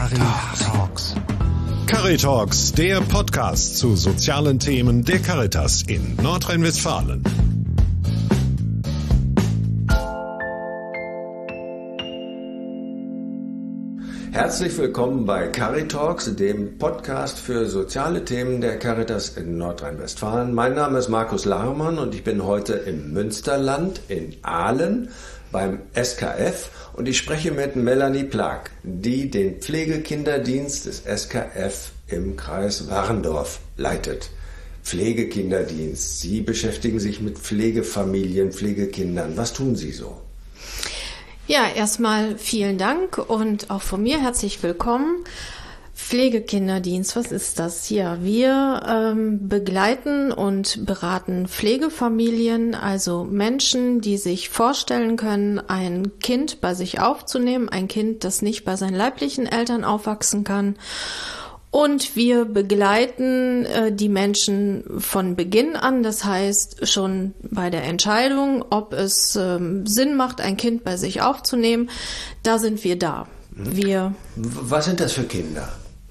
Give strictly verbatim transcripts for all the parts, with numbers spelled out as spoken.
Caritalks. Caritalks, der Podcast zu sozialen Themen der Caritas in Nordrhein-Westfalen. Herzlich willkommen bei Caritalks, dem Podcast für soziale Themen der Caritas in Nordrhein-Westfalen. Mein Name ist Markus Lahrmann und ich bin heute im Münsterland in Ahlen beim S K F und ich spreche mit Melanie Plag, die den Pflegekinderdienst des S K F im Kreis Warendorf leitet. Pflegekinderdienst, Sie beschäftigen sich mit Pflegefamilien, Pflegekindern. Was tun Sie so? Ja, erstmal vielen Dank und auch von mir herzlich willkommen. Pflegekinderdienst, was ist das? Ja, wir ähm, begleiten und beraten Pflegefamilien, also Menschen, die sich vorstellen können, ein Kind bei sich aufzunehmen, ein Kind, das nicht bei seinen leiblichen Eltern aufwachsen kann. Und wir begleiten äh, die Menschen von Beginn an, das heißt schon bei der Entscheidung, ob es ähm, Sinn macht, ein Kind bei sich aufzunehmen, da sind wir da. Wir Was sind das für Kinder?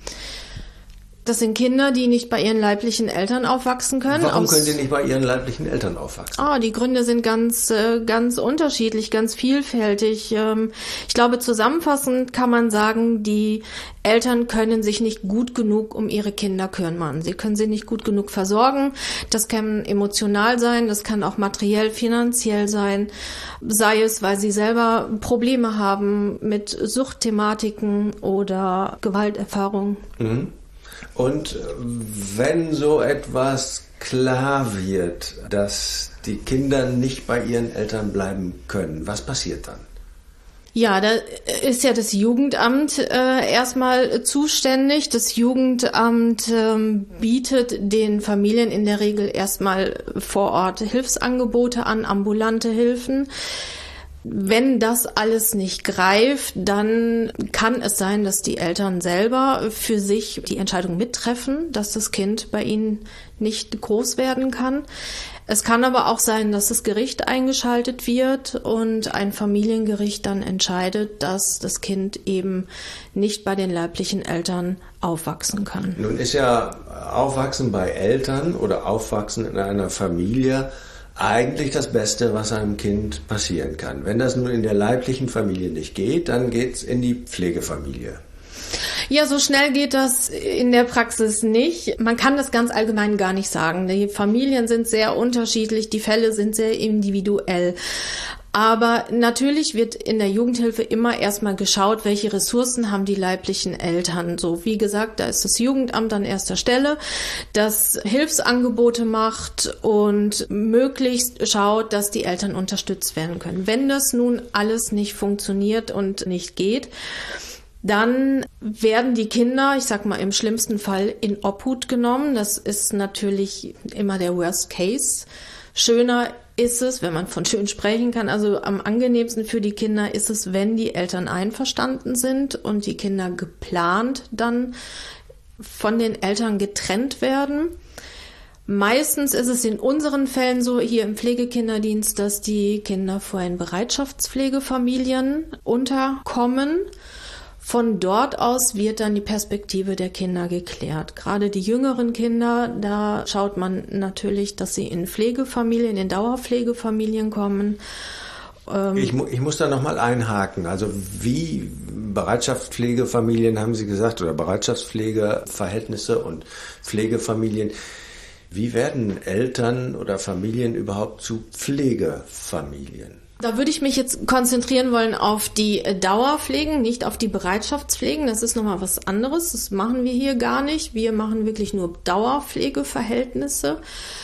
Das sind Kinder, die nicht bei ihren leiblichen Eltern aufwachsen können. Warum Aus, können die nicht bei ihren leiblichen Eltern aufwachsen? Ah, die Gründe sind ganz, ganz unterschiedlich, ganz vielfältig. Ich glaube, zusammenfassend kann man sagen, die Eltern können sich nicht gut genug um ihre Kinder kümmern. Sie können sie nicht gut genug versorgen. Das kann emotional sein, das kann auch materiell, finanziell sein. Sei es, weil sie selber Probleme haben mit Suchtthematiken oder Gewalterfahrungen. Mhm. Und wenn so etwas klar wird, dass die Kinder nicht bei ihren Eltern bleiben können, was passiert dann? Ja, da ist ja das Jugendamt äh, erstmal zuständig. Das Jugendamt ähm, bietet den Familien in der Regel erstmal vor Ort Hilfsangebote an, ambulante Hilfen. Wenn das alles nicht greift, dann kann es sein, dass die Eltern selber für sich die Entscheidung mittreffen, dass das Kind bei ihnen nicht groß werden kann. Es kann aber auch sein, dass das Gericht eingeschaltet wird und ein Familiengericht dann entscheidet, dass das Kind eben nicht bei den leiblichen Eltern aufwachsen kann. Nun ist ja Aufwachsen bei Eltern oder Aufwachsen in einer Familie eigentlich das Beste, was einem Kind passieren kann. Wenn das nun in der leiblichen Familie nicht geht, dann geht's in die Pflegefamilie. Ja, so schnell geht das in der Praxis nicht. Man kann das ganz allgemein gar nicht sagen. Die Familien sind sehr unterschiedlich, die Fälle sind sehr individuell. Aber natürlich wird in der Jugendhilfe immer erstmal geschaut, welche Ressourcen haben die leiblichen Eltern. So, wie gesagt, da ist das Jugendamt an erster Stelle, das Hilfsangebote macht und möglichst schaut, dass die Eltern unterstützt werden können. Wenn das nun alles nicht funktioniert und nicht geht, dann werden die Kinder, ich sag mal im schlimmsten Fall, in Obhut genommen. Das ist natürlich immer der Worst Case. Schöner ist es, wenn man von schön sprechen kann, also am angenehmsten für die Kinder ist es, wenn die Eltern einverstanden sind und die Kinder geplant dann von den Eltern getrennt werden. Meistens ist es in unseren Fällen so, hier im Pflegekinderdienst, dass die Kinder vor in Bereitschaftspflegefamilien unterkommen. Von dort aus wird dann die Perspektive der Kinder geklärt. Gerade die jüngeren Kinder, da schaut man natürlich, dass sie in Pflegefamilien, in Dauerpflegefamilien kommen. Ähm ich, mu- ich muss da nochmal einhaken. Also wie Bereitschaftspflegefamilien haben Sie gesagt oder Bereitschaftspflegeverhältnisse und Pflegefamilien. Wie werden Eltern oder Familien überhaupt zu Pflegefamilien? Da würde ich mich jetzt konzentrieren wollen auf die Dauerpflegen, nicht auf die Bereitschaftspflegen. Das ist nochmal was anderes. Das machen wir hier gar nicht. Wir machen wirklich nur Dauerpflegeverhältnisse.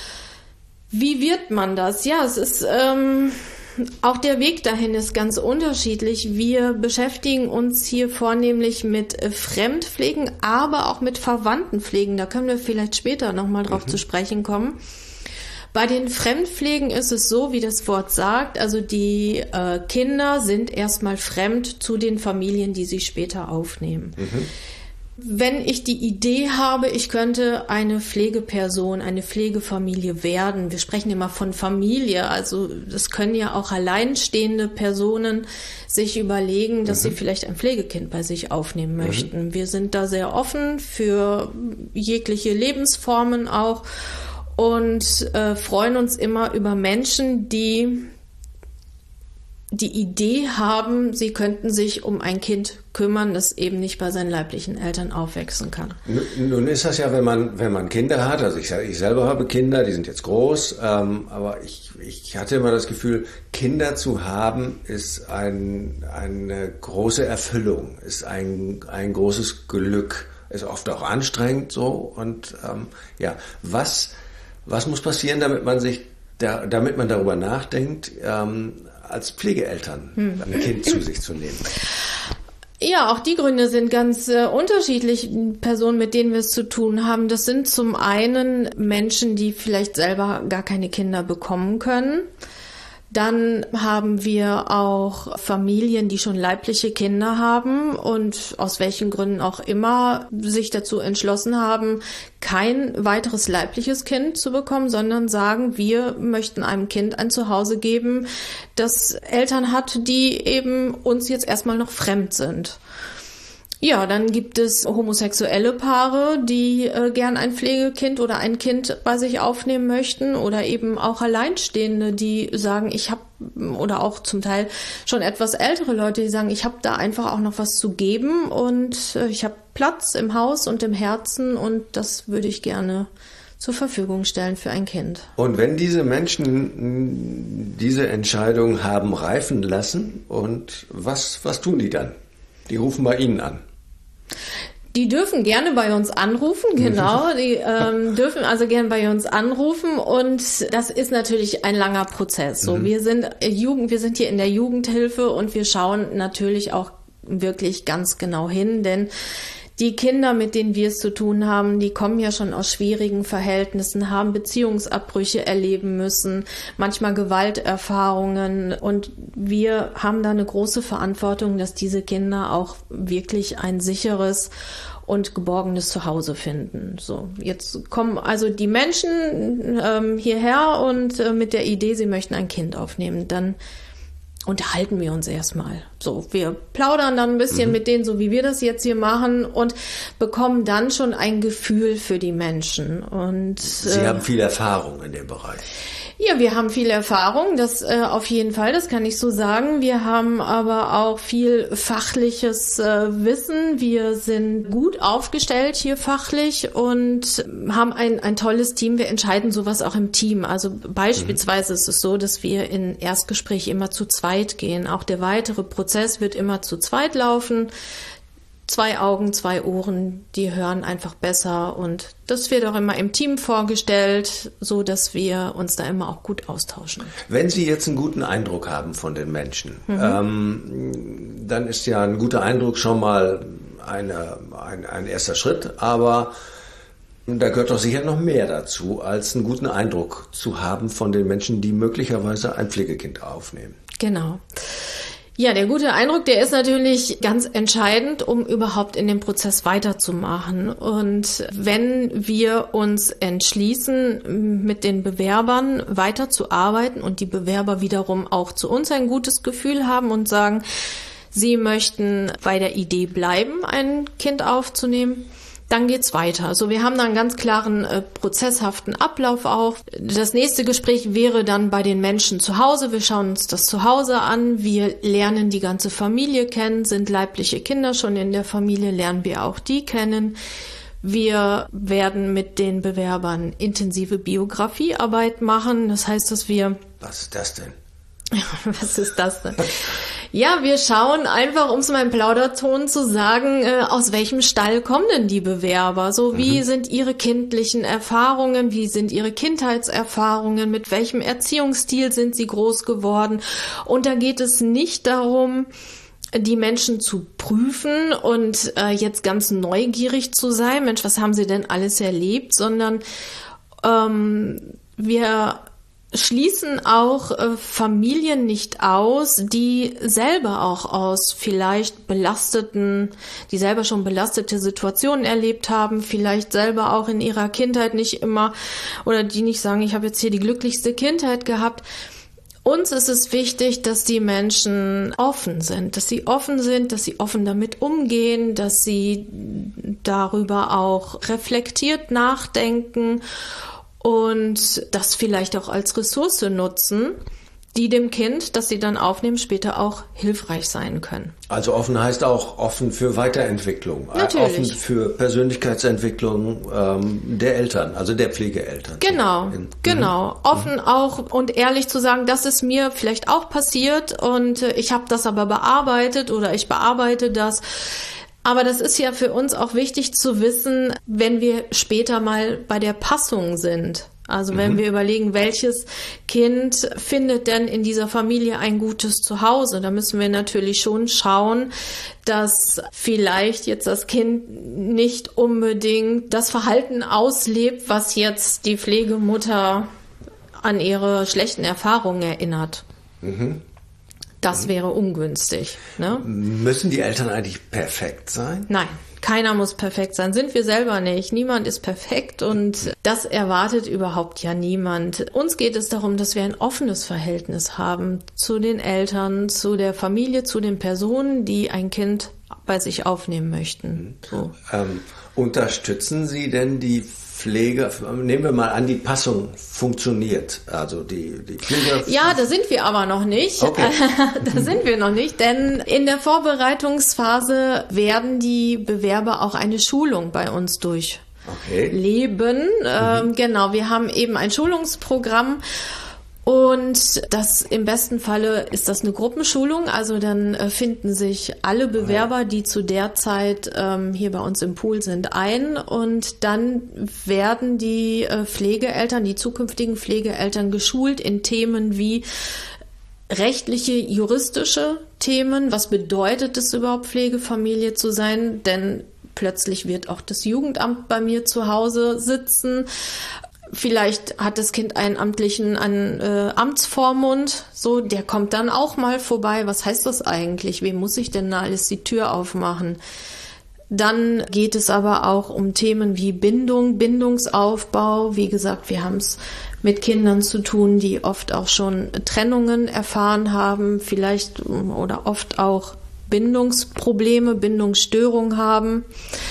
Wie wird man das? Ja, es ist ähm, auch der Weg dahin ist ganz unterschiedlich. Wir beschäftigen uns hier vornehmlich mit Fremdpflegen, aber auch mit Verwandtenpflegen. Da können wir vielleicht später nochmal drauf mhm. zu sprechen kommen. Bei den Fremdpflegen ist es so, wie das Wort sagt, also die äh, Kinder sind erstmal fremd zu den Familien, die sie später aufnehmen. Mhm. Wenn ich die Idee habe, ich könnte eine Pflegeperson, eine Pflegefamilie werden, wir sprechen immer von Familie, also das können ja auch alleinstehende Personen sich überlegen, dass mhm. sie vielleicht ein Pflegekind bei sich aufnehmen möchten. Mhm. Wir sind da sehr offen für jegliche Lebensformen auch und äh, freuen uns immer über Menschen, die die Idee haben, sie könnten sich um ein Kind kümmern, das eben nicht bei seinen leiblichen Eltern aufwachsen kann. Nun ist das ja, wenn man wenn man Kinder hat, also ich, ich selber habe Kinder, die sind jetzt groß, ähm, aber ich, ich hatte immer das Gefühl, Kinder zu haben ist ein, eine große Erfüllung, ist ein, ein großes Glück, ist oft auch anstrengend so und ähm, ja, was, was muss passieren, damit man sich, da, damit man darüber nachdenkt, ähm, als Pflegeeltern hm. ein Kind zu sich zu nehmen? Ja, auch die Gründe sind ganz äh, unterschiedlich. Personen, mit denen wir es zu tun haben, das sind zum einen Menschen, die vielleicht selber gar keine Kinder bekommen können. Dann haben wir auch Familien, die schon leibliche Kinder haben und aus welchen Gründen auch immer sich dazu entschlossen haben, kein weiteres leibliches Kind zu bekommen, sondern sagen, wir möchten einem Kind ein Zuhause geben, das Eltern hat, die eben uns jetzt erstmal noch fremd sind. Ja, dann gibt es homosexuelle Paare, die äh, gern ein Pflegekind oder ein Kind bei sich aufnehmen möchten oder eben auch Alleinstehende, die sagen, ich habe, oder auch zum Teil schon etwas ältere Leute, die sagen, ich habe da einfach auch noch was zu geben und äh, ich habe Platz im Haus und im Herzen und das würde ich gerne zur Verfügung stellen für ein Kind. Und wenn diese Menschen diese Entscheidung haben reifen lassen, und was, was tun die dann? Die rufen bei Ihnen an. Die dürfen gerne bei uns anrufen, genau. Die ähm, dürfen also gerne bei uns anrufen und das ist natürlich ein langer Prozess. So, mhm. wir sind Jugend, wir sind hier in der Jugendhilfe und wir schauen natürlich auch wirklich ganz genau hin, denn die Kinder, mit denen wir es zu tun haben, die kommen ja schon aus schwierigen Verhältnissen, haben Beziehungsabbrüche erleben müssen, manchmal Gewalterfahrungen und wir haben da eine große Verantwortung, dass diese Kinder auch wirklich ein sicheres und geborgenes Zuhause finden. So, jetzt kommen also die Menschen ähm, hierher und äh, mit der Idee, sie möchten ein Kind aufnehmen, dann unterhalten wir uns erstmal. So, wir plaudern dann ein bisschen mhm. mit denen, so wie wir das jetzt hier machen und bekommen dann schon ein Gefühl für die Menschen. Und Sie äh, haben viel Erfahrung in dem Bereich. Ja, wir haben viel Erfahrung, das äh, auf jeden Fall, das kann ich so sagen. Wir haben aber auch viel fachliches äh, Wissen. Wir sind gut aufgestellt hier fachlich und haben ein, ein tolles Team. Wir entscheiden sowas auch im Team. Also beispielsweise mhm. ist es so, dass wir in Erstgespräch immer zu zweit gehen. Auch der weitere Prozess wird immer zu zweit laufen. Zwei Augen, zwei Ohren, die hören einfach besser und das wird auch immer im Team vorgestellt, so dass wir uns da immer auch gut austauschen. Wenn Sie jetzt einen guten Eindruck haben von den Menschen, mhm. ähm, dann ist ja ein guter Eindruck schon mal eine, ein, ein erster Schritt, aber da gehört doch sicher noch mehr dazu, als einen guten Eindruck zu haben von den Menschen, die möglicherweise ein Pflegekind aufnehmen. Genau. Ja, der gute Eindruck, der ist natürlich ganz entscheidend, um überhaupt in dem Prozess weiterzumachen. Und wenn wir uns entschließen, mit den Bewerbern weiterzuarbeiten und die Bewerber wiederum auch zu uns ein gutes Gefühl haben und sagen, sie möchten bei der Idee bleiben, ein Kind aufzunehmen, dann geht's weiter. Also wir haben da einen ganz klaren äh, prozesshaften Ablauf auch. Das nächste Gespräch wäre dann bei den Menschen zu Hause. Wir schauen uns das zu Hause an. Wir lernen die ganze Familie kennen. Sind leibliche Kinder schon in der Familie, lernen wir auch die kennen. Wir werden mit den Bewerbern intensive Biografiearbeit machen. Das heißt, dass wir... Was ist das denn? Was ist das denn? Ja, wir schauen einfach, um es mal im Plauderton zu sagen, äh, aus welchem Stall kommen denn die Bewerber? So, wie mhm. sind ihre kindlichen Erfahrungen? Wie sind ihre Kindheitserfahrungen? Mit welchem Erziehungsstil sind sie groß geworden? Und da geht es nicht darum, die Menschen zu prüfen und äh, jetzt ganz neugierig zu sein. Mensch, was haben sie denn alles erlebt? Sondern ähm, wir schließen auch äh, Familien nicht aus, die selber auch aus vielleicht belasteten, die selber schon belastete Situationen erlebt haben, vielleicht selber auch in ihrer Kindheit nicht immer, oder die nicht sagen, ich habe jetzt hier die glücklichste Kindheit gehabt. Uns ist es wichtig, dass die Menschen offen sind, dass sie offen sind, dass sie offen damit umgehen, dass sie darüber auch reflektiert nachdenken und das vielleicht auch als Ressource nutzen, die dem Kind, das sie dann aufnehmen, später auch hilfreich sein können. Also offen heißt auch offen für Weiterentwicklung, Natürlich. Offen für Persönlichkeitsentwicklung ähm, der Eltern, also der Pflegeeltern. Genau, In, genau. Offen auch und ehrlich zu sagen, das ist mir vielleicht auch passiert und ich habe das aber bearbeitet oder ich bearbeite das. Aber das ist ja für uns auch wichtig zu wissen, wenn wir später mal bei der Passung sind. Also wenn mhm. wir überlegen, welches Kind findet denn in dieser Familie ein gutes Zuhause, da müssen wir natürlich schon schauen, dass vielleicht jetzt das Kind nicht unbedingt das Verhalten auslebt, was jetzt die Pflegemutter an ihre schlechten Erfahrungen erinnert. Mhm. Das wäre ungünstig. Ne? Müssen die Eltern eigentlich perfekt sein? Nein, keiner muss perfekt sein. Sind wir selber nicht. Niemand ist perfekt und das erwartet überhaupt ja niemand. Uns geht es darum, dass wir ein offenes Verhältnis haben zu den Eltern, zu der Familie, zu den Personen, die ein Kind bei sich aufnehmen möchten. So. Ähm, unterstützen Sie denn die Pflege, nehmen wir mal an, die Passung funktioniert, also die, die Pflege. Ja, da sind wir aber noch nicht. Okay. Da sind wir noch nicht, denn in der Vorbereitungsphase werden die Bewerber auch eine Schulung bei uns durchleben. Okay. Ähm, mhm. Genau, wir haben eben ein Schulungsprogramm. Und das im besten Falle ist das eine Gruppenschulung, also dann äh, finden sich alle Bewerber, die zu der Zeit ähm, hier bei uns im Pool sind, ein und dann werden die äh, Pflegeeltern, die zukünftigen Pflegeeltern geschult in Themen wie rechtliche, juristische Themen. Was bedeutet es überhaupt, Pflegefamilie zu sein? Denn plötzlich wird auch das Jugendamt bei mir zu Hause sitzen. Vielleicht hat das Kind einen amtlichen einen, äh, Amtsvormund, so, der kommt dann auch mal vorbei. Was heißt das eigentlich? Wem muss ich denn da alles die Tür aufmachen? Dann geht es aber auch um Themen wie Bindung, Bindungsaufbau. Wie gesagt, wir haben es mit Kindern zu tun, die oft auch schon Trennungen erfahren haben, vielleicht oder oft auch Bindungsprobleme, Bindungsstörungen haben.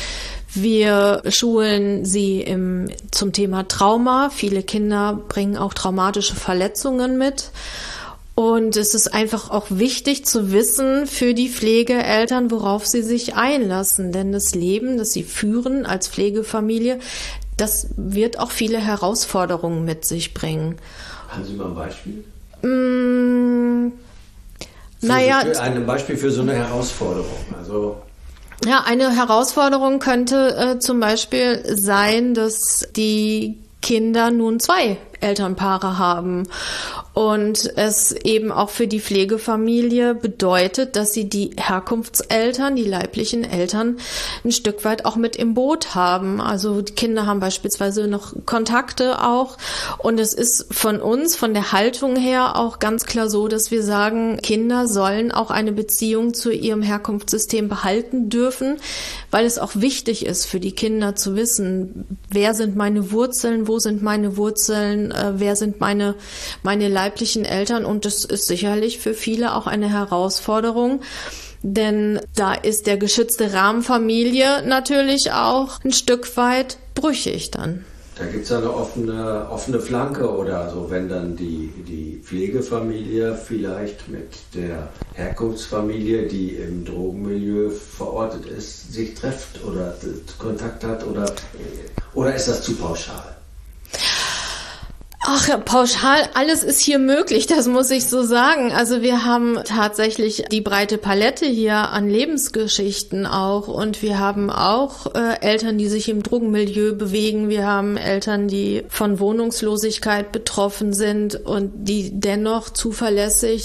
Wir schulen sie im, zum Thema Trauma. Viele Kinder bringen auch traumatische Verletzungen mit. Und es ist einfach auch wichtig zu wissen für die Pflegeeltern, worauf sie sich einlassen. Denn das Leben, das sie führen als Pflegefamilie, das wird auch viele Herausforderungen mit sich bringen. Haben Sie mal ein Beispiel? Mmh, naja, so, ein Beispiel für so eine Herausforderung. Also Ja, eine Herausforderung könnte äh, zum Beispiel sein, dass die Kinder nun zwei Elternpaare haben und es eben auch für die Pflegefamilie bedeutet, dass sie die Herkunftseltern, die leiblichen Eltern ein Stück weit auch mit im Boot haben. Also die Kinder haben beispielsweise noch Kontakte auch und es ist von uns, von der Haltung her auch ganz klar so, dass wir sagen, Kinder sollen auch eine Beziehung zu ihrem Herkunftssystem behalten dürfen, weil es auch wichtig ist für die Kinder zu wissen, wer sind meine Wurzeln, wo sind meine Wurzeln, äh, wer sind meine, meine leiblichen Eltern und das ist sicherlich für viele auch eine Herausforderung, denn da ist der geschützte Rahmen Familie natürlich auch ein Stück weit brüchig dann. Da gibt es eine offene, offene Flanke oder so, wenn dann die, die Pflegefamilie vielleicht mit der Herkunftsfamilie, die im Drogenmilieu verortet ist, sich trifft oder Kontakt hat oder, oder ist das zu pauschal? Ach, ja, pauschal, alles ist hier möglich, das muss ich so sagen. Also wir haben tatsächlich die breite Palette hier an Lebensgeschichten auch und wir haben auch äh, Eltern, die sich im Drogenmilieu bewegen. Wir haben Eltern, die von Wohnungslosigkeit betroffen sind und die dennoch zuverlässig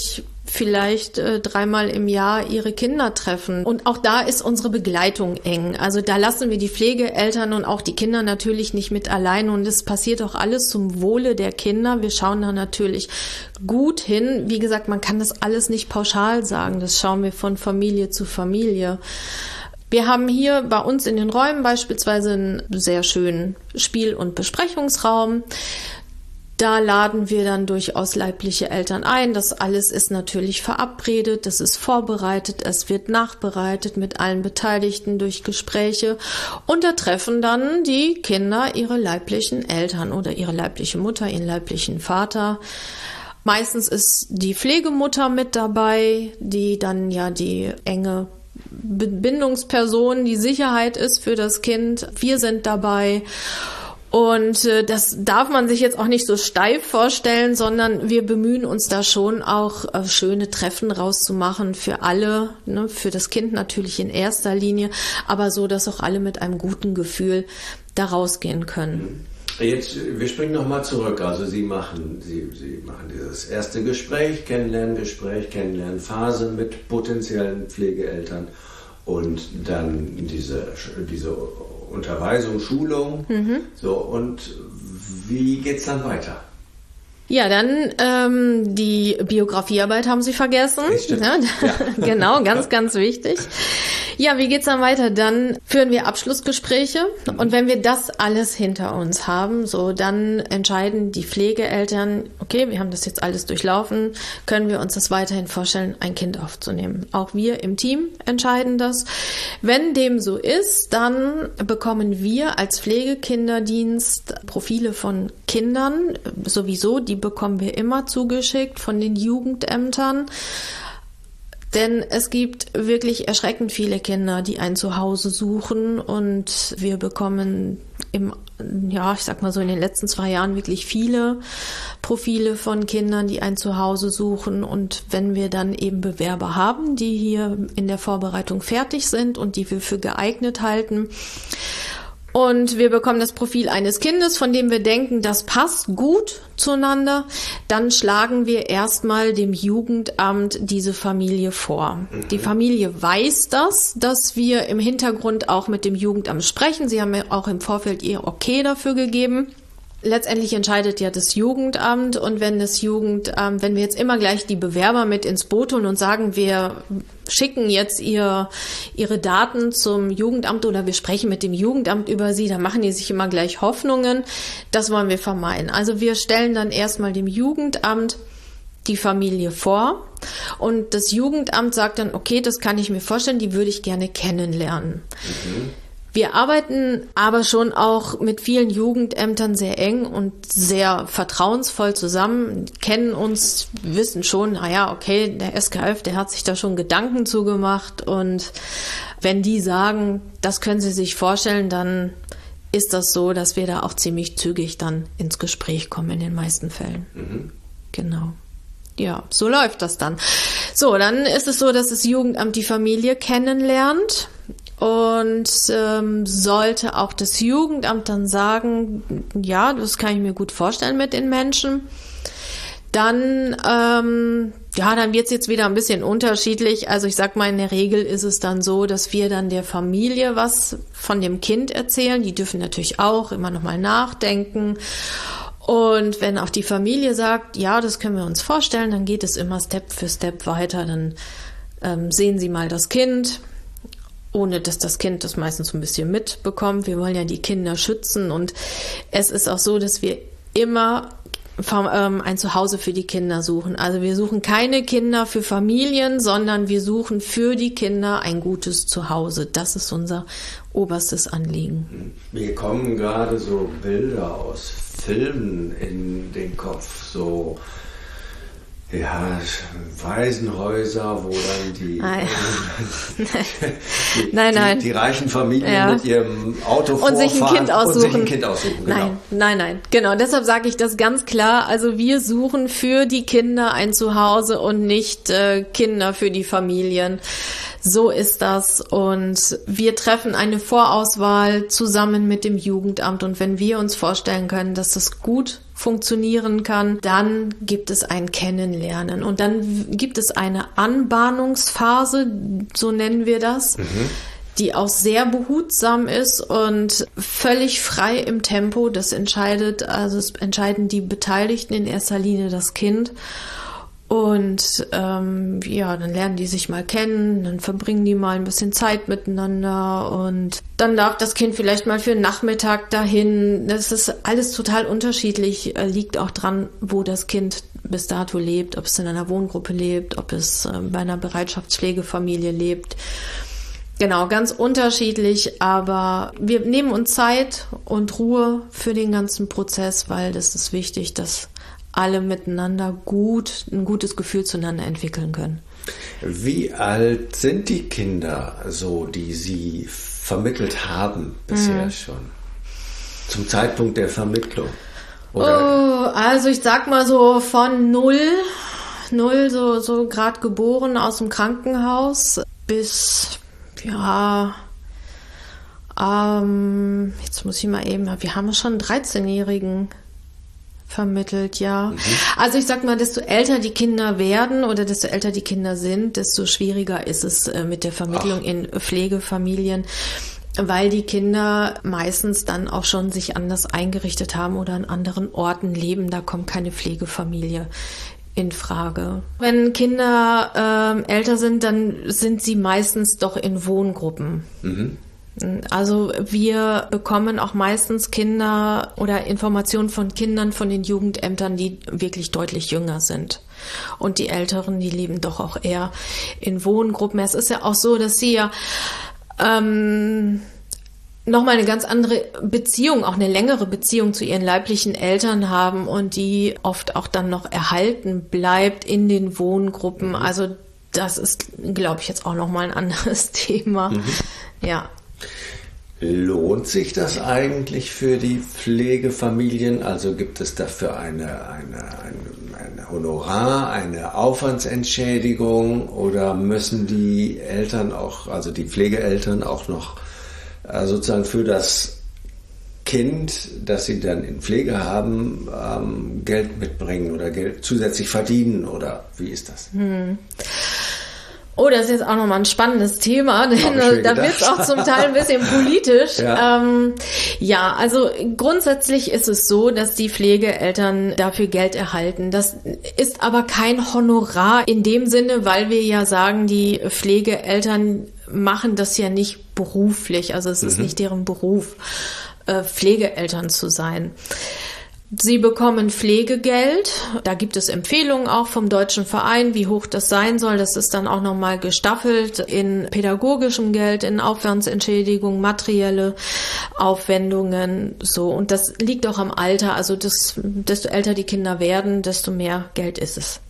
vielleicht äh, dreimal im Jahr ihre Kinder treffen. Und auch da ist unsere Begleitung eng. Also da lassen wir die Pflegeeltern und auch die Kinder natürlich nicht mit alleine. Und es passiert auch alles zum Wohle der Kinder. Wir schauen da natürlich gut hin. Wie gesagt, man kann das alles nicht pauschal sagen. Das schauen wir von Familie zu Familie. Wir haben hier bei uns in den Räumen beispielsweise einen sehr schönen Spiel- und Besprechungsraum. Da laden wir dann durchaus leibliche Eltern ein. Das alles ist natürlich verabredet, das ist vorbereitet, es wird nachbereitet mit allen Beteiligten durch Gespräche. Und da treffen dann die Kinder ihre leiblichen Eltern oder ihre leibliche Mutter, ihren leiblichen Vater. Meistens ist die Pflegemutter mit dabei, die dann ja die enge Bindungsperson, die Sicherheit ist für das Kind. Wir sind dabei. Und äh, das darf man sich jetzt auch nicht so steif vorstellen, sondern wir bemühen uns da schon auch äh, schöne Treffen rauszumachen für alle, ne, für das Kind natürlich in erster Linie, aber so, dass auch alle mit einem guten Gefühl da rausgehen können. Jetzt, wir springen nochmal zurück. Also Sie machen, Sie, Sie machen dieses erste Gespräch, Kennenlerngespräch, Kennenlernphase mit potenziellen Pflegeeltern und dann diese, diese Unterweisung, Schulung. Mhm. So, und wie geht's dann weiter? Ja, dann ähm, die Biografiearbeit haben Sie vergessen. Ja, ja. Genau, ganz, ganz wichtig. Ja, wie geht's dann weiter? Dann führen wir Abschlussgespräche und wenn wir das alles hinter uns haben, so dann entscheiden die Pflegeeltern, okay, wir haben das jetzt alles durchlaufen, können wir uns das weiterhin vorstellen, ein Kind aufzunehmen. Auch wir im Team entscheiden das. Wenn dem so ist, dann bekommen wir als Pflegekinderdienst Profile von Kindern, sowieso, die bekommen wir immer zugeschickt von den Jugendämtern. Denn es gibt wirklich erschreckend viele Kinder, die ein Zuhause suchen und wir bekommen im, ja, ich sag mal so in den letzten zwei Jahren wirklich viele Profile von Kindern, die ein Zuhause suchen und wenn wir dann eben Bewerber haben, die hier in der Vorbereitung fertig sind und die wir für geeignet halten, und wir bekommen das Profil eines Kindes, von dem wir denken, das passt gut zueinander. Dann schlagen wir erstmal dem Jugendamt diese Familie vor. Mhm. Die Familie weiß das, dass wir im Hintergrund auch mit dem Jugendamt sprechen. Sie haben mir auch im Vorfeld ihr Okay dafür gegeben. Letztendlich entscheidet ja das Jugendamt und wenn das Jugendamt, wenn wir jetzt immer gleich die Bewerber mit ins Boot holen und sagen, wir schicken jetzt ihr, ihre Daten zum Jugendamt oder wir sprechen mit dem Jugendamt über sie, dann machen die sich immer gleich Hoffnungen. Das wollen wir vermeiden. Also wir stellen dann erstmal dem Jugendamt die Familie vor und das Jugendamt sagt dann, okay, das kann ich mir vorstellen, die würde ich gerne kennenlernen. Mhm. Wir arbeiten aber schon auch mit vielen Jugendämtern sehr eng und sehr vertrauensvoll zusammen, kennen uns, wissen schon, naja, okay, der S K F, der hat sich da schon Gedanken zugemacht und wenn die sagen, das können sie sich vorstellen, dann ist das so, dass wir da auch ziemlich zügig dann ins Gespräch kommen in den meisten Fällen. Mhm. Genau. Ja, so läuft das dann. So, dann ist es so, dass das Jugendamt die Familie kennenlernt. Und ähm, sollte auch das Jugendamt dann sagen, ja, das kann ich mir gut vorstellen mit den Menschen, dann, ähm, ja, dann wird es jetzt wieder ein bisschen unterschiedlich. Also ich sag mal, in der Regel ist es dann so, dass wir dann der Familie was von dem Kind erzählen. Die dürfen natürlich auch immer noch mal nachdenken. Und wenn auch die Familie sagt, ja, das können wir uns vorstellen, dann geht es immer Step für Step weiter. Dann ähm, sehen sie mal das Kind, ohne dass das Kind das meistens so ein bisschen mitbekommt. Wir wollen ja die Kinder schützen und es ist auch so, dass wir immer ein Zuhause für die Kinder suchen. Also wir suchen keine Kinder für Familien, sondern wir suchen für die Kinder ein gutes Zuhause. Das ist unser oberstes Anliegen. Mir kommen gerade so Bilder aus Filmen in den Kopf, so ja, Waisenhäuser, wo dann die, nein. die, nein, nein. die, die reichen Familien ja. mit ihrem Auto und vorfahren sich ein Kind aussuchen. Und sich ein Kind aussuchen genau. Nein, nein, nein. Genau, deshalb sage ich das ganz klar. Also wir suchen für die Kinder ein Zuhause und nicht äh, Kinder für die Familien. So ist das und wir treffen eine Vorauswahl zusammen mit dem Jugendamt und wenn wir uns vorstellen können, dass das gut funktionieren kann. Dann gibt es ein Kennenlernen und dann gibt es eine Anbahnungsphase, so nennen wir das, mhm. die auch sehr behutsam ist und völlig frei im Tempo. Das entscheidet, also es entscheiden die Beteiligten, in erster Linie das Kind. Und ähm, ja, dann lernen die sich mal kennen, dann verbringen die mal ein bisschen Zeit miteinander und dann darf das Kind vielleicht mal für einen Nachmittag dahin. Das ist alles total unterschiedlich, liegt auch dran, wo das Kind bis dato lebt, ob es in einer Wohngruppe lebt, ob es äh, bei einer Bereitschaftspflegefamilie lebt. Genau, ganz unterschiedlich, aber wir nehmen uns Zeit und Ruhe für den ganzen Prozess, weil das ist wichtig, dass alle miteinander gut, ein gutes Gefühl zueinander entwickeln können. Wie alt sind die Kinder, so, die Sie vermittelt haben bisher mhm. schon? Zum Zeitpunkt der Vermittlung? Oder? Oh, also ich sag mal so von null, null so, so gerade geboren aus dem Krankenhaus bis, ja, ähm, jetzt muss ich mal eben, wir haben schon einen dreizehnjährigen vermittelt, ja. Mhm. Also ich sag mal, desto älter die Kinder werden oder desto älter die Kinder sind, desto schwieriger ist es äh, mit der Vermittlung Ach. in Pflegefamilien, weil die Kinder meistens dann auch schon sich anders eingerichtet haben oder an anderen Orten leben. Da kommt keine Pflegefamilie in Frage. Wenn Kinder äh, älter sind, dann sind sie meistens doch in Wohngruppen. Mhm. Also wir bekommen auch meistens Kinder oder Informationen von Kindern von den Jugendämtern, die wirklich deutlich jünger sind. Und die Älteren, die leben doch auch eher in Wohngruppen. Es ist ja auch so, dass sie ja ähm, nochmal eine ganz andere Beziehung, auch eine längere Beziehung zu ihren leiblichen Eltern haben und die oft auch dann noch erhalten bleibt in den Wohngruppen. Also das ist, glaube ich, jetzt auch nochmal ein anderes Thema. Mhm. Ja. Lohnt sich das eigentlich für die Pflegefamilien? Also gibt es dafür eine, eine, eine, eine Honorar, eine Aufwandsentschädigung oder müssen die Eltern auch, also die Pflegeeltern auch noch äh, sozusagen für das Kind, das sie dann in Pflege haben, ähm, Geld mitbringen oder Geld zusätzlich verdienen oder wie ist das? Hm. Oh, das ist jetzt auch nochmal ein spannendes Thema, denn da wird es auch zum Teil ein bisschen politisch. Ja. Ähm, ja, also grundsätzlich ist es so, dass die Pflegeeltern dafür Geld erhalten. Das ist aber kein Honorar in dem Sinne, weil wir ja sagen, die Pflegeeltern machen das ja nicht beruflich. Also es mhm. ist nicht deren Beruf, äh, Pflegeeltern zu sein. Sie bekommen Pflegegeld. Da gibt es Empfehlungen auch vom Deutschen Verein, wie hoch das sein soll. Das ist dann auch nochmal gestaffelt in pädagogischem Geld, in Aufwandsentschädigung, materielle Aufwendungen, so. Und das liegt auch am Alter. Also das, desto älter die Kinder werden, desto mehr Geld ist es.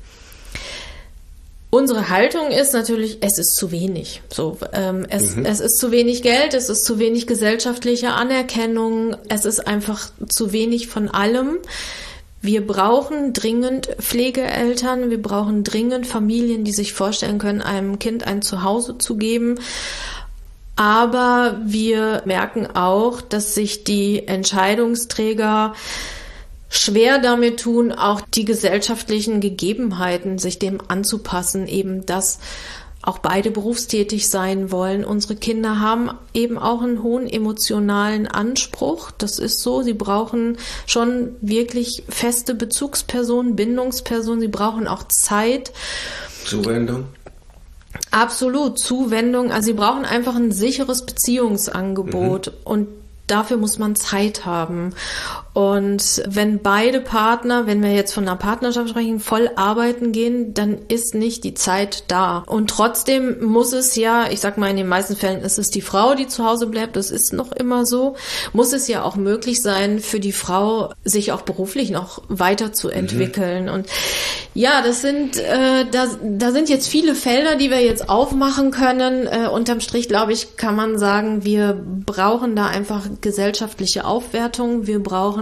Unsere Haltung ist natürlich, es ist zu wenig. So, ähm, es, mhm. es ist zu wenig Geld, es ist zu wenig gesellschaftliche Anerkennung, es ist einfach zu wenig von allem. Wir brauchen dringend Pflegeeltern, wir brauchen dringend Familien, die sich vorstellen können, einem Kind ein Zuhause zu geben. Aber wir merken auch, dass sich die Entscheidungsträger schwer damit tun, auch die gesellschaftlichen Gegebenheiten, sich dem anzupassen, eben dass auch beide berufstätig sein wollen. Unsere Kinder haben eben auch einen hohen emotionalen Anspruch. Das ist so. Sie brauchen schon wirklich feste Bezugspersonen, Bindungspersonen. Sie brauchen auch Zeit. Zuwendung? Absolut, Zuwendung. Also sie brauchen einfach ein sicheres Beziehungsangebot. Mhm. Und dafür muss man Zeit haben. Und wenn beide Partner, wenn wir jetzt von einer Partnerschaft sprechen, voll arbeiten gehen, dann ist nicht die Zeit da. Und trotzdem muss es ja, ich sag mal, in den meisten Fällen ist es die Frau, die zu Hause bleibt, das ist noch immer so, muss es ja auch möglich sein, für die Frau sich auch beruflich noch weiterzuentwickeln. Mhm. Und ja, das sind, äh, da, da sind jetzt viele Felder, die wir jetzt aufmachen können. Äh, unterm Strich, glaube ich, kann man sagen, wir brauchen da einfach gesellschaftliche Aufwertung. Wir brauchen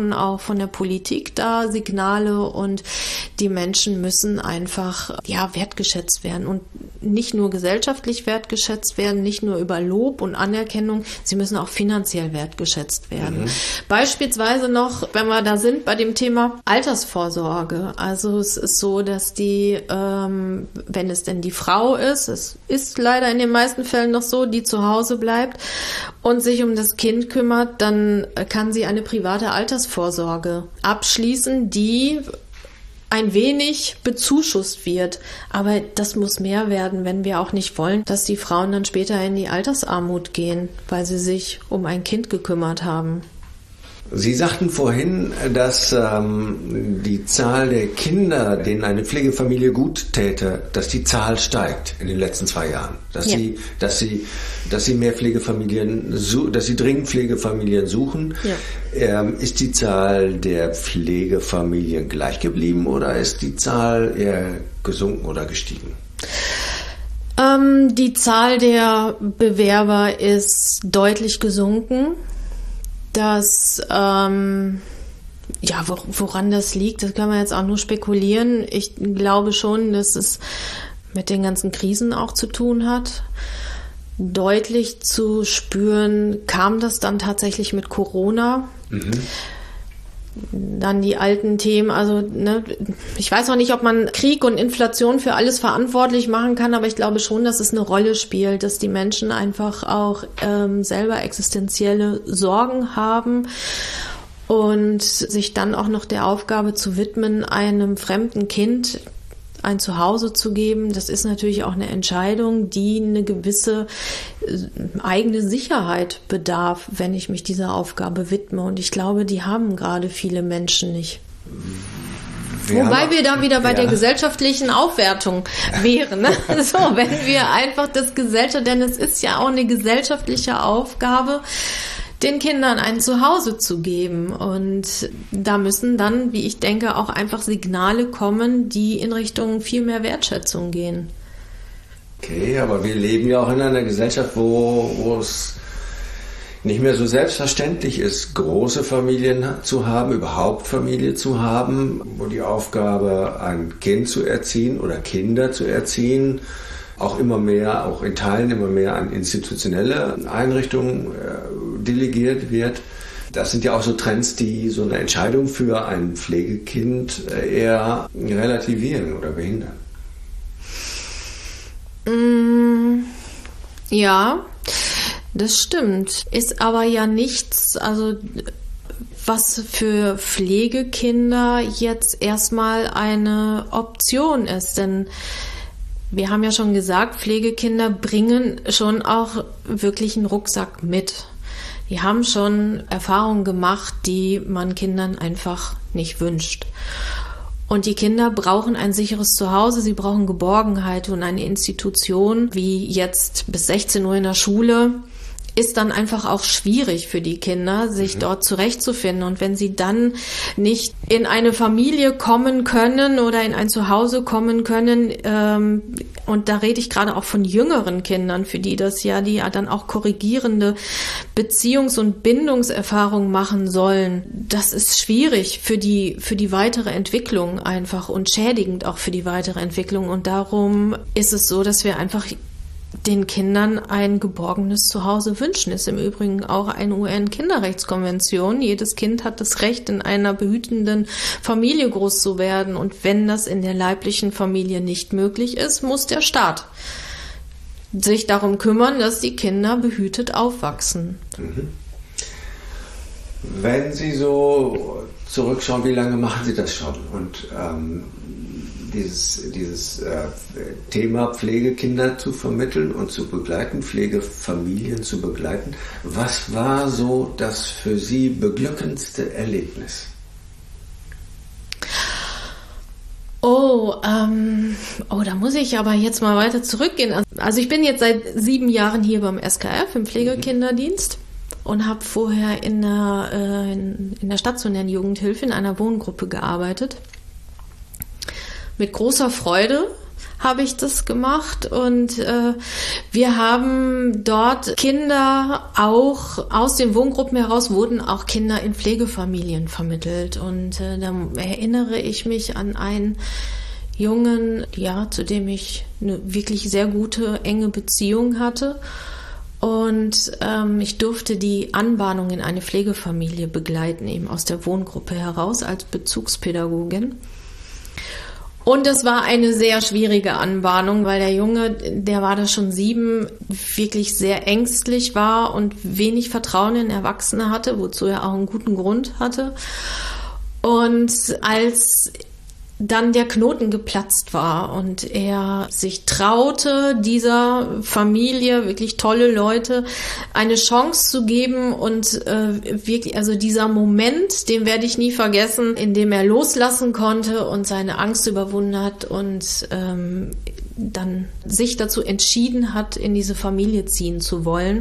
schon auch von der Politik da Signale und die Menschen müssen einfach, ja, wertgeschätzt werden und nicht nur gesellschaftlich wertgeschätzt werden, nicht nur über Lob und Anerkennung, sie müssen auch finanziell wertgeschätzt werden. Mhm. Beispielsweise noch, wenn wir da sind bei dem Thema Altersvorsorge. Also es ist so, dass die, ähm, wenn es denn die Frau ist, es ist leider in den meisten Fällen noch so, die zu Hause bleibt und sich um das Kind kümmert, dann kann sie eine private Altersvorsorge abschließen, die ein wenig bezuschusst wird. Aber das muss mehr werden, wenn wir auch nicht wollen, dass die Frauen dann später in die Altersarmut gehen, weil sie sich um ein Kind gekümmert haben. Sie sagten vorhin, dass ähm, die Zahl der Kinder, denen eine Pflegefamilie gut täte, dass die Zahl steigt in den letzten zwei Jahren. Dass ja. sie, dass sie, dass sie mehr Pflegefamilien, dass sie dringend Pflegefamilien suchen. Ja. Ähm, ist die Zahl der Pflegefamilien gleich geblieben oder ist die Zahl eher gesunken oder gestiegen? Ähm, die Zahl der Bewerber ist deutlich gesunken. Das, ähm, ja, woran das liegt, das kann man jetzt auch nur spekulieren. Ich glaube schon, dass es mit den ganzen Krisen auch zu tun hat. Deutlich zu spüren kam das dann tatsächlich mit Corona. Mhm. Dann die alten Themen, also ne, ich weiß auch nicht, ob man Krieg und Inflation für alles verantwortlich machen kann, aber ich glaube schon, dass es eine Rolle spielt, dass die Menschen einfach auch ähm, selber existenzielle Sorgen haben und sich dann auch noch der Aufgabe zu widmen, einem fremden Kind ein Zuhause zu geben. Das ist natürlich auch eine Entscheidung, die eine gewisse eigene Sicherheit bedarf, wenn ich mich dieser Aufgabe widme. Und ich glaube, die haben gerade viele Menschen nicht. Wir Wobei haben, wir da wieder bei ja. der gesellschaftlichen Aufwertung wären. Ne? So, wenn wir einfach das Gesellschaft, denn es ist ja auch eine gesellschaftliche Aufgabe, den Kindern ein Zuhause zu geben. Und da müssen dann, wie ich denke, auch einfach Signale kommen, die in Richtung viel mehr Wertschätzung gehen. Okay, aber wir leben ja auch in einer Gesellschaft, wo, wo es nicht mehr so selbstverständlich ist, große Familien zu haben, überhaupt Familie zu haben, wo die Aufgabe, ein Kind zu erziehen oder Kinder zu erziehen, auch immer mehr, auch in Teilen immer mehr an institutionelle Einrichtungen äh, delegiert wird. Das sind ja auch so Trends, die so eine Entscheidung für ein Pflegekind äh, eher relativieren oder behindern. Mm, ja, das stimmt. Ist aber ja nichts, also was für Pflegekinder jetzt erstmal eine Option ist, denn wir haben ja schon gesagt, Pflegekinder bringen schon auch wirklich einen Rucksack mit. Die haben schon Erfahrungen gemacht, die man Kindern einfach nicht wünscht. Und die Kinder brauchen ein sicheres Zuhause, sie brauchen Geborgenheit und eine Institution wie jetzt bis sechzehn Uhr in der Schule ist dann einfach auch schwierig für die Kinder, sich mhm. dort zurechtzufinden. Und wenn sie dann nicht in eine Familie kommen können oder in ein Zuhause kommen können, ähm, und da rede ich gerade auch von jüngeren Kindern, für die das ja, die ja dann auch korrigierende Beziehungs- und Bindungserfahrungen machen sollen, das ist schwierig für die, für die weitere Entwicklung einfach und schädigend auch für die weitere Entwicklung. Und darum ist es so, dass wir einfach den Kindern ein geborgenes Zuhause wünschen. Ist im Übrigen auch eine U N-Kinderrechtskonvention. Jedes Kind hat das Recht, in einer behütenden Familie groß zu werden. Und wenn das in der leiblichen Familie nicht möglich ist, muss der Staat sich darum kümmern, dass die Kinder behütet aufwachsen. Mhm. Wenn Sie so zurückschauen, wie lange machen Sie das schon? Und ähm, dieses, dieses äh, Thema Pflegekinder zu vermitteln und zu begleiten, Pflegefamilien zu begleiten. Was war so das für Sie beglückendste Erlebnis? Oh, ähm, oh, da muss ich aber jetzt mal weiter zurückgehen. Also ich bin jetzt seit sieben Jahren hier beim S K F im Pflegekinderdienst und habe vorher in der, äh, in, in der stationären Jugendhilfe in einer Wohngruppe gearbeitet. Mit großer Freude habe ich das gemacht und äh, wir haben dort Kinder auch aus den Wohngruppen heraus wurden auch Kinder in Pflegefamilien vermittelt und äh, da erinnere ich mich an einen Jungen, ja, zu dem ich eine wirklich sehr gute, enge Beziehung hatte und ähm, ich durfte die Anbahnung in eine Pflegefamilie begleiten, eben aus der Wohngruppe heraus als Bezugspädagogin. Und es war eine sehr schwierige Anbahnung, weil der Junge, der war da schon sieben, wirklich sehr ängstlich war und wenig Vertrauen in Erwachsene hatte, wozu er auch einen guten Grund hatte. Und als dann der Knoten geplatzt war und er sich traute, dieser Familie, wirklich tolle Leute, eine Chance zu geben und äh, wirklich, also dieser Moment, den werde ich nie vergessen, in dem er loslassen konnte und seine Angst überwunden hat und ähm, dann sich dazu entschieden hat, in diese Familie ziehen zu wollen.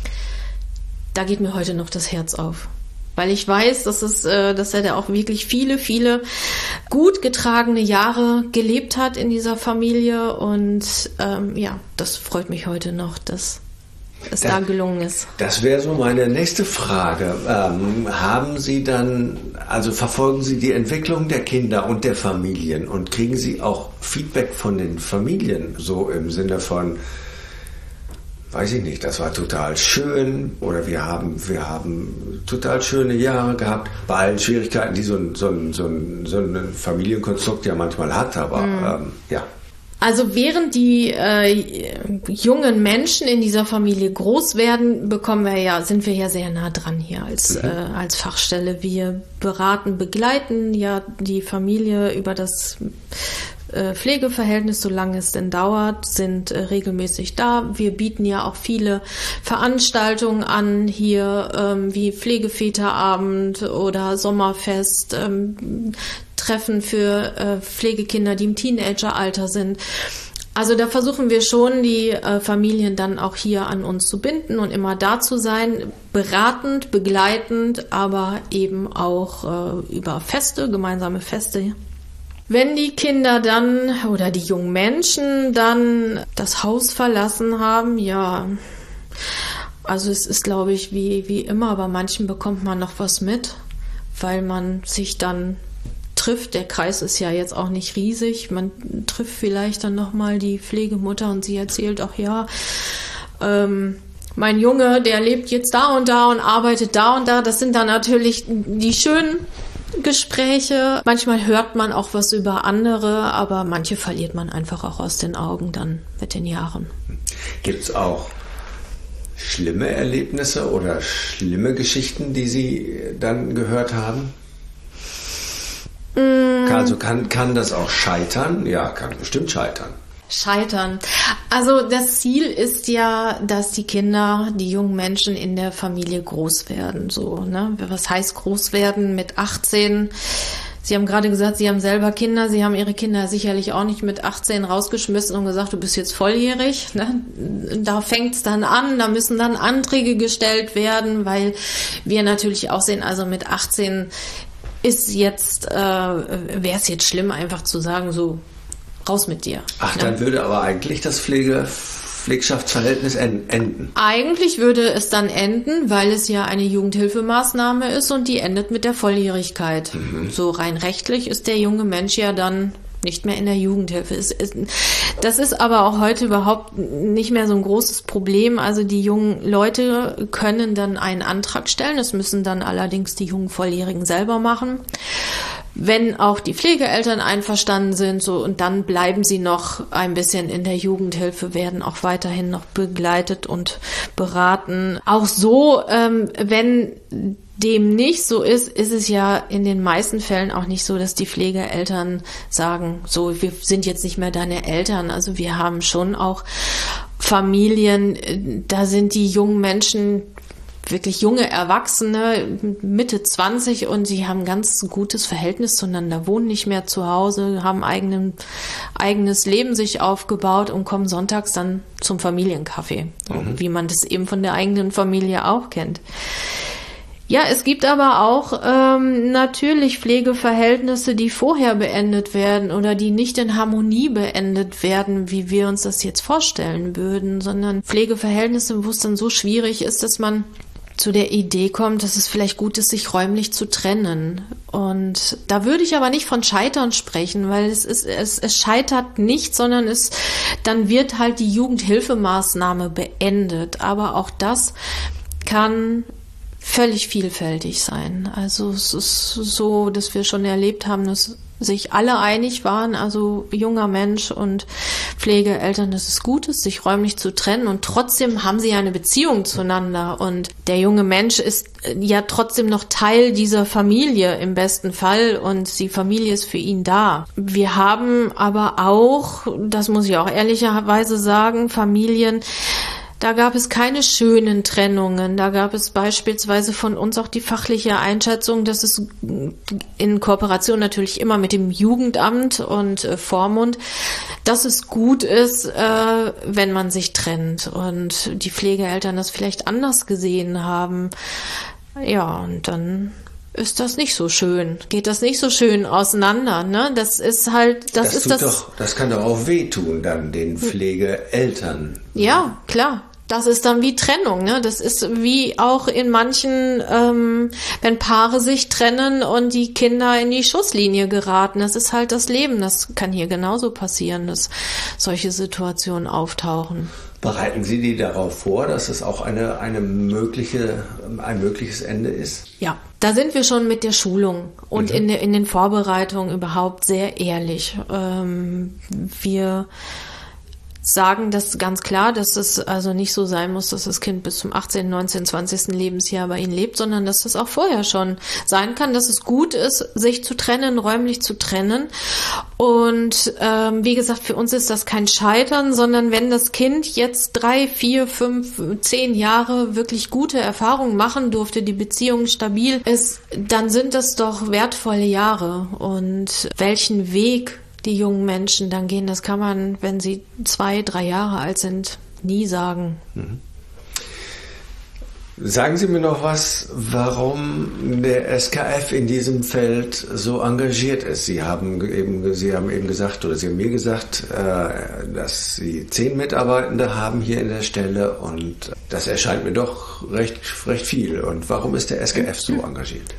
Da geht mir heute noch das Herz auf. Weil ich weiß, dass, es, dass er da auch wirklich viele, viele gut getragene Jahre gelebt hat in dieser Familie. Und ähm, ja, das freut mich heute noch, dass es da, da gelungen ist. Das wäre so meine nächste Frage. Ähm, haben Sie dann, also verfolgen Sie die Entwicklung der Kinder und der Familien und kriegen Sie auch Feedback von den Familien, so im Sinne von, weiß ich nicht, das war total schön oder wir haben, wir haben total schöne Jahre gehabt, bei allen Schwierigkeiten, die so ein, so ein, so ein, so ein Familienkonstrukt ja manchmal hat, aber mhm. ähm, ja. Also während die äh, jungen Menschen in dieser Familie groß werden, bekommen wir ja, sind wir ja sehr nah dran hier als, mhm. äh, als Fachstelle. Wir beraten, begleiten ja die Familie über das Pflegeverhältnis, solange es denn dauert, sind äh, regelmäßig da. Wir bieten ja auch viele Veranstaltungen an, hier ähm, wie Pflegeväterabend oder Sommerfest, ähm, Treffen für äh, Pflegekinder, die im Teenageralter sind. Also da versuchen wir schon, die äh, Familien dann auch hier an uns zu binden und immer da zu sein, beratend, begleitend, aber eben auch äh, über Feste, gemeinsame Feste. Wenn die Kinder dann oder die jungen Menschen dann das Haus verlassen haben, ja, also es ist, glaube ich, wie, wie immer, bei manchen bekommt man noch was mit, weil man sich dann trifft. Der Kreis ist ja jetzt auch nicht riesig. Man trifft vielleicht dann nochmal die Pflegemutter und sie erzählt auch, ja, ähm, mein Junge, der lebt jetzt da und da und arbeitet da und da. Das sind dann natürlich die schönen Gespräche. Manchmal hört man auch was über andere, aber manche verliert man einfach auch aus den Augen dann mit den Jahren. Gibt es auch schlimme Erlebnisse oder schlimme Geschichten, die Sie dann gehört haben? Mm. Also kann, kann das auch scheitern? Ja, kann bestimmt scheitern. Scheitern. Also das Ziel ist ja, dass die Kinder, die jungen Menschen in der Familie groß werden. So, ne? Was heißt groß werden mit achtzehn? Sie haben gerade gesagt, Sie haben selber Kinder. Sie haben Ihre Kinder sicherlich auch nicht mit achtzehn rausgeschmissen und gesagt, du bist jetzt volljährig. Ne? Da fängt es dann an. Da müssen dann Anträge gestellt werden, weil wir natürlich auch sehen, also mit achtzehn ist jetzt, äh, wäre es jetzt schlimm, einfach zu sagen, so, raus mit dir. Ach, dann ja. würde aber eigentlich das Pflege, Pflegschaftsverhältnis enden. Eigentlich würde es dann enden, weil es ja eine Jugendhilfemaßnahme ist und die endet mit der Volljährigkeit. Mhm. So rein rechtlich ist der junge Mensch ja dann nicht mehr in der Jugendhilfe. Das ist aber auch heute überhaupt nicht mehr so ein großes Problem. Also die jungen Leute können dann einen Antrag stellen. Das müssen dann allerdings die jungen Volljährigen selber machen. Wenn auch die Pflegeeltern einverstanden sind, so, und dann bleiben sie noch ein bisschen in der Jugendhilfe, werden auch weiterhin noch begleitet und beraten. Auch so, ähm, wenn dem nicht so ist, ist es ja in den meisten Fällen auch nicht so, dass die Pflegeeltern sagen, so, wir sind jetzt nicht mehr deine Eltern. Also wir haben schon auch Familien, da sind die jungen Menschen wirklich junge Erwachsene, Mitte zwanzig, und sie haben ein ganz gutes Verhältnis zueinander, wohnen nicht mehr zu Hause, haben eigenen, eigenes Leben sich aufgebaut und kommen sonntags dann zum Familienkaffee, mhm. wie man das eben von der eigenen Familie auch kennt. Ja, es gibt aber auch ähm, natürlich Pflegeverhältnisse, die vorher beendet werden oder die nicht in Harmonie beendet werden, wie wir uns das jetzt vorstellen würden, sondern Pflegeverhältnisse, wo es dann so schwierig ist, dass man zu der Idee kommt, dass es vielleicht gut ist, sich räumlich zu trennen. Und da würde ich aber nicht von Scheitern sprechen, weil es ist, es, es scheitert nicht, sondern es, dann wird halt die Jugendhilfemaßnahme beendet. Aber auch das kann völlig vielfältig sein. Also es ist so, dass wir schon erlebt haben, dass sich alle einig waren, also junger Mensch und Pflegeeltern, dass es gut ist, sich räumlich zu trennen, und trotzdem haben sie ja eine Beziehung zueinander, und der junge Mensch ist ja trotzdem noch Teil dieser Familie im besten Fall, und die Familie ist für ihn da. Wir haben aber auch, das muss ich auch ehrlicherweise sagen, Familien, da gab es keine schönen Trennungen. Da gab es beispielsweise von uns auch die fachliche Einschätzung, dass es in Kooperation natürlich immer mit dem Jugendamt und äh, Vormund, dass es gut ist, äh, wenn man sich trennt, und die Pflegeeltern das vielleicht anders gesehen haben. Ja, und dann ist das nicht so schön. Geht das nicht so schön auseinander, ne? Das ist halt, das, das ist tut das. Doch, das kann doch auch wehtun, dann den Pflegeeltern. Ja, klar. Das ist dann wie Trennung, ne? Das ist wie auch in manchen, ähm, wenn Paare sich trennen und die Kinder in die Schusslinie geraten. Das ist halt das Leben. Das kann hier genauso passieren, dass solche Situationen auftauchen. Bereiten Sie die darauf vor, dass es auch eine, eine mögliche, ein mögliches Ende ist? Ja, da sind wir schon mit der Schulung und mhm. in, in den Vorbereitungen überhaupt sehr ehrlich. Ähm, wir sagen das ganz klar, dass es also nicht so sein muss, dass das Kind bis zum achtzehnten, neunzehnten, zwanzigsten Lebensjahr bei ihnen lebt, sondern dass das auch vorher schon sein kann, dass es gut ist, sich zu trennen, räumlich zu trennen. Und ähm, wie gesagt, für uns ist das kein Scheitern, sondern wenn das Kind jetzt drei, vier, fünf, zehn Jahre wirklich gute Erfahrungen machen durfte, die Beziehung stabil ist, dann sind das doch wertvolle Jahre. Und welchen Weg die jungen Menschen dann gehen, das kann man, wenn sie zwei, drei Jahre alt sind, nie sagen. Mhm. Sagen Sie mir noch was, warum der S K F in diesem Feld so engagiert ist. Sie haben eben, Sie haben eben gesagt, oder Sie haben mir gesagt, dass Sie zehn Mitarbeitende haben hier in der Stelle, und das erscheint mir doch recht, recht viel. Und warum ist der S K F so engagiert?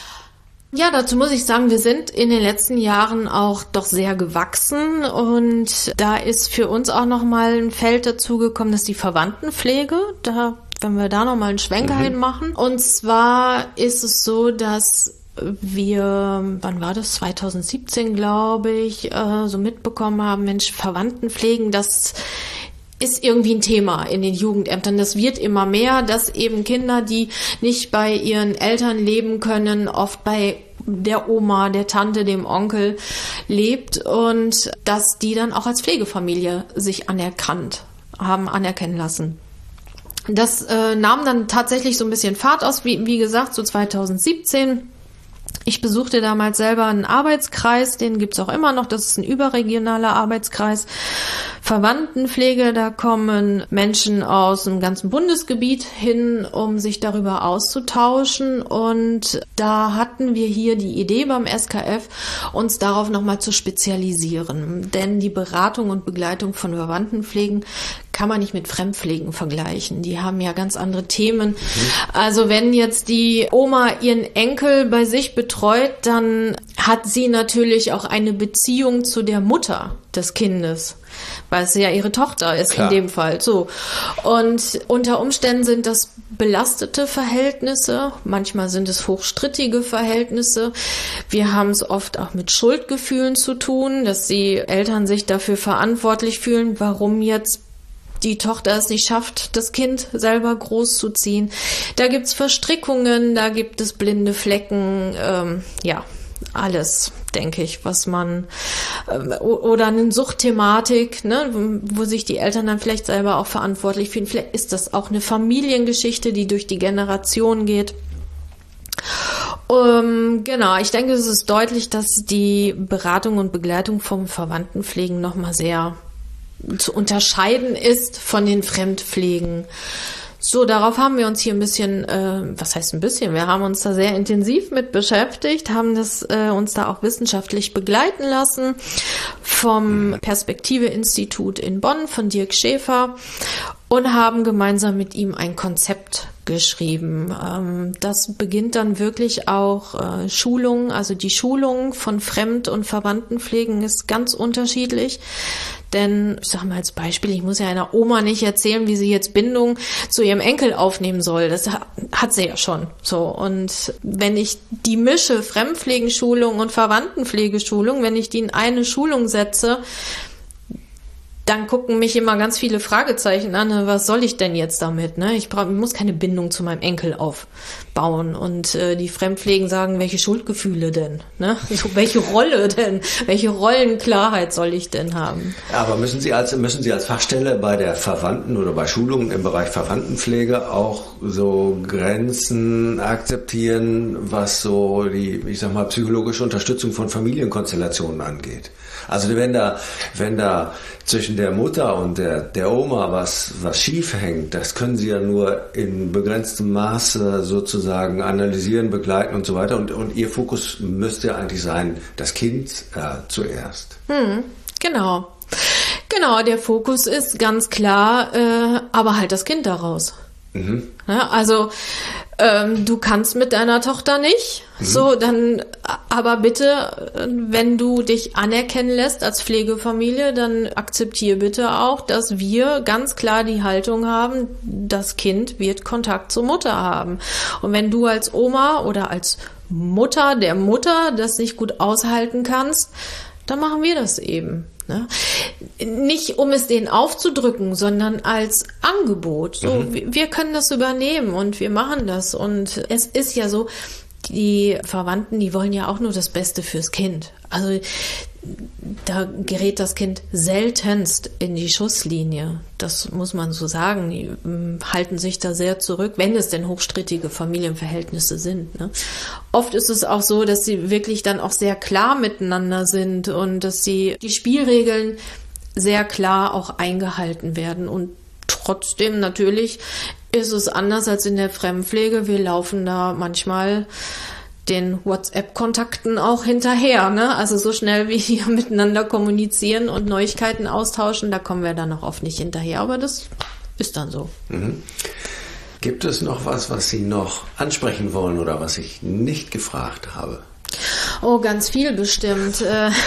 Ja, dazu muss ich sagen, wir sind in den letzten Jahren auch doch sehr gewachsen, und da ist für uns auch nochmal ein Feld dazugekommen, das ist die Verwandtenpflege. Da, wenn wir da nochmal einen Schwenker mhm. hinmachen. Und zwar ist es so, dass wir, wann war das? zwanzig siebzehn, glaube ich, so mitbekommen haben, Mensch, Verwandtenpflegen, das ist irgendwie ein Thema in den Jugendämtern. Das wird immer mehr, dass eben Kinder, die nicht bei ihren Eltern leben können, oft bei der Oma, der Tante, dem Onkel lebt, und dass die dann auch als Pflegefamilie sich anerkannt haben, anerkennen lassen. Das äh, nahm dann tatsächlich so ein bisschen Fahrt aus, wie, wie gesagt, so zwanzig siebzehn. Ich besuchte damals selber einen Arbeitskreis, den gibt's auch immer noch, das ist ein überregionaler Arbeitskreis. Verwandtenpflege, da kommen Menschen aus dem ganzen Bundesgebiet hin, um sich darüber auszutauschen, und da hatten wir hier die Idee beim S K F, uns darauf nochmal zu spezialisieren, denn die Beratung und Begleitung von Verwandtenpflegen kann man nicht mit Fremdpflegen vergleichen. Die haben ja ganz andere Themen. Mhm. Also wenn jetzt die Oma ihren Enkel bei sich betreut, dann hat sie natürlich auch eine Beziehung zu der Mutter des Kindes, weil es ja ihre Tochter ist. Klar. In dem Fall. So. Und unter Umständen sind das belastete Verhältnisse, manchmal sind es hochstrittige Verhältnisse. Wir haben es oft auch mit Schuldgefühlen zu tun, dass die Eltern sich dafür verantwortlich fühlen, warum jetzt die Tochter es nicht schafft, das Kind selber großzuziehen. Da gibt's Verstrickungen, da gibt es blinde Flecken, ähm, ja, alles, denke ich, was man, ähm, oder eine Suchtthematik, ne, wo sich die Eltern dann vielleicht selber auch verantwortlich fühlen. Vielleicht ist das auch eine Familiengeschichte, die durch die Generation geht. Um, genau, ich denke, es ist deutlich, dass die Beratung und Begleitung vom Verwandtenpflegen nochmal sehr zu unterscheiden ist von den Fremdpflegen. So, darauf haben wir uns hier ein bisschen, äh, was heißt ein bisschen, wir haben uns da sehr intensiv mit beschäftigt, haben das äh, uns da auch wissenschaftlich begleiten lassen vom Perspektive-Institut in Bonn von Dirk Schäfer und haben gemeinsam mit ihm ein Konzept geschrieben. Ähm, das beginnt dann wirklich auch äh, Schulungen, also die Schulung von Fremd- und Verwandtenpflegen ist ganz unterschiedlich. Denn, ich sag mal als Beispiel, ich muss ja einer Oma nicht erzählen, wie sie jetzt Bindung zu ihrem Enkel aufnehmen soll. Das hat sie ja schon. So. Und wenn ich die mische, Fremdpflegenschulung und Verwandtenpflegeschulung, wenn ich die in eine Schulung setze, dann gucken mich immer ganz viele Fragezeichen an, was soll ich denn jetzt damit? Ne? Ich, brauch, ich muss keine Bindung zu meinem Enkel aufbauen. Und äh, die Fremdpflegen sagen, welche Schuldgefühle denn? Ne? So, welche Rolle denn? Welche Rollenklarheit soll ich denn haben? Aber müssen Sie als müssen Sie als Fachstelle bei der Verwandten oder bei Schulungen im Bereich Verwandtenpflege auch so Grenzen akzeptieren, was so die, ich sag mal, psychologische Unterstützung von Familienkonstellationen angeht? Also wenn da, wenn da zwischen der Mutter und der, der Oma was, was schief hängt, das können Sie ja nur in begrenztem Maße sozusagen analysieren, begleiten und so weiter. Und, und Ihr Fokus müsste ja eigentlich sein, das Kind äh, zuerst. Hm, genau. Genau, der Fokus ist ganz klar, äh, aber halt das Kind daraus. Mhm. Ja, also ähm, du kannst mit deiner Tochter nicht, mhm. so dann, aber bitte, wenn du dich anerkennen lässt als Pflegefamilie, dann akzeptiere bitte auch, dass wir ganz klar die Haltung haben, das Kind wird Kontakt zur Mutter haben. Und wenn du als Oma oder als Mutter der Mutter das nicht gut aushalten kannst, dann machen wir das eben. Ne? Nicht, um es denen aufzudrücken, sondern als Angebot. So, mhm. wir können das übernehmen und wir machen das. Und es ist ja so, die Verwandten, die wollen ja auch nur das Beste fürs Kind. Also da gerät das Kind seltenst in die Schusslinie. Das muss man so sagen. Die halten sich da sehr zurück, wenn es denn hochstrittige Familienverhältnisse sind. Ne? Oft ist es auch so, dass sie wirklich dann auch sehr klar miteinander sind und dass sie die Spielregeln sehr klar auch eingehalten werden. Und trotzdem natürlich ist es anders als in der Fremdpflege. Wir laufen da manchmal den WhatsApp-Kontakten auch hinterher, ne? Also so schnell wie wir miteinander kommunizieren und Neuigkeiten austauschen, da kommen wir dann auch oft nicht hinterher, aber das ist dann so. Mhm. Gibt es noch was, was Sie noch ansprechen wollen oder was ich nicht gefragt habe? Oh, ganz viel bestimmt.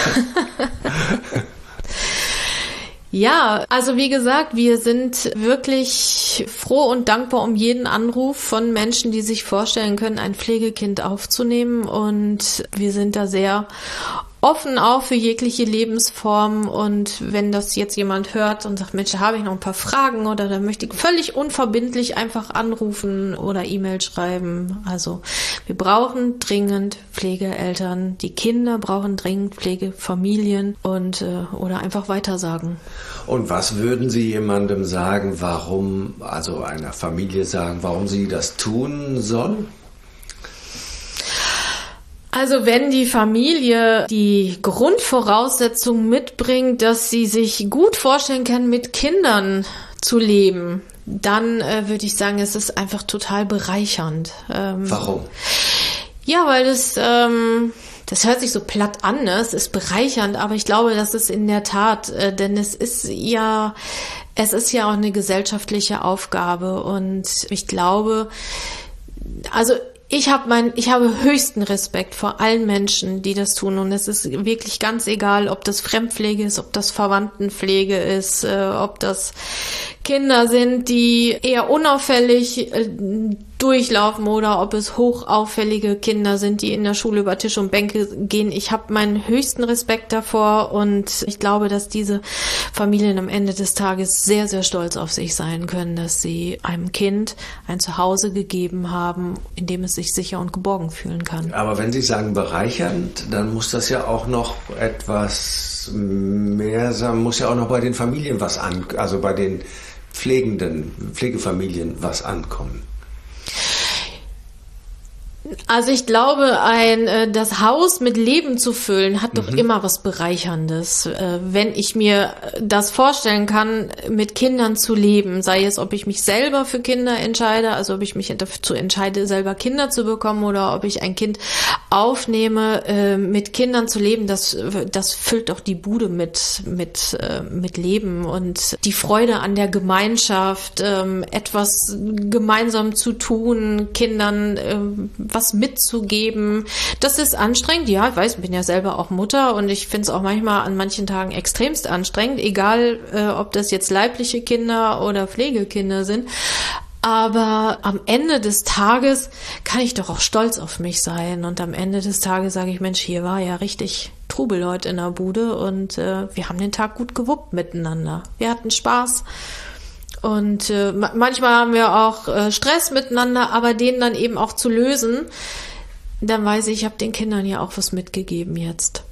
Ja, also wie gesagt, wir sind wirklich froh und dankbar um jeden Anruf von Menschen, die sich vorstellen können, ein Pflegekind aufzunehmen. Und wir sind da sehr offen auch für jegliche Lebensform. Und wenn das jetzt jemand hört und sagt, Mensch, da habe ich noch ein paar Fragen oder da möchte ich völlig unverbindlich einfach anrufen oder E-Mail schreiben. Also wir brauchen dringend Pflegeeltern. Die Kinder brauchen dringend Pflegefamilien und äh, oder einfach weitersagen. Und was würden Sie jemandem sagen, warum, also einer Familie sagen, warum sie das tun soll? Also wenn die Familie die Grundvoraussetzung mitbringt, dass sie sich gut vorstellen kann, mit Kindern zu leben, dann äh, würde ich sagen, es ist einfach total bereichernd. Ähm, Warum? Ja, weil das, ähm, das hört sich so platt an, ne? Es ist bereichernd, aber ich glaube, das ist in der Tat, äh, denn es ist ja, es ist ja auch eine gesellschaftliche Aufgabe und ich glaube, also Ich habe mein, ich habe höchsten Respekt vor allen Menschen, die das tun. Und es ist wirklich ganz egal, ob das Fremdpflege ist, ob das Verwandtenpflege ist, äh, ob das Kinder sind, die eher unauffällig äh, durchlaufen oder ob es hochauffällige Kinder sind, die in der Schule über Tisch und Bänke gehen. Ich habe meinen höchsten Respekt davor und ich glaube, dass diese Familien am Ende des Tages sehr, sehr stolz auf sich sein können, dass sie einem Kind ein Zuhause gegeben haben, in dem es sich sicher und geborgen fühlen kann. Aber wenn Sie sagen bereichernd, dann muss das ja auch noch etwas mehr sein, muss ja auch noch bei den Familien was an, also bei den pflegenden Pflegefamilien was ankommen. Also ich glaube, ein das Haus mit Leben zu füllen, hat doch mhm. immer was Bereicherndes. Wenn ich mir das vorstellen kann, mit Kindern zu leben, sei es, ob ich mich selber für Kinder entscheide, also ob ich mich dazu entscheide, selber Kinder zu bekommen oder ob ich ein Kind aufnehme, mit Kindern zu leben, das, das füllt doch die Bude mit, mit, mit Leben und die Freude an der Gemeinschaft, etwas gemeinsam zu tun, Kindern was mitzugeben. Das ist anstrengend, ja, ich weiß, ich bin ja selber auch Mutter und ich finde es auch manchmal an manchen Tagen extremst anstrengend, egal äh, ob das jetzt leibliche Kinder oder Pflegekinder sind. Aber am Ende des Tages kann ich doch auch stolz auf mich sein und am Ende des Tages sage ich, Mensch, hier war ja richtig Trubel heute in der Bude und äh, wir haben den Tag gut gewuppt miteinander. Wir hatten Spaß. Und äh, manchmal haben wir auch äh, Stress miteinander, aber den dann eben auch zu lösen, dann weiß ich, ich habe den Kindern ja auch was mitgegeben jetzt.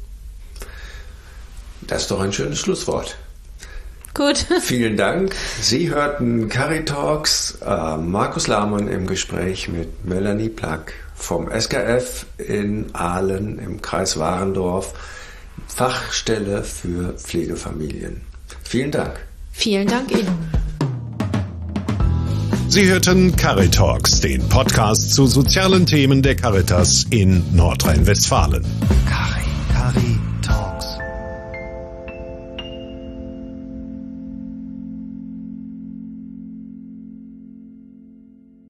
Das ist doch ein schönes Schlusswort. Gut. Vielen Dank. Sie hörten Caritalks, äh, Markus Lahrmann im Gespräch mit Melanie Plack vom S K F in Aalen im Kreis Warendorf, Fachstelle für Pflegefamilien. Vielen Dank. Vielen Dank Ihnen. Sie hörten Caritalks, den Podcast zu sozialen Themen der Caritas in Nordrhein-Westfalen. Cari, Cari.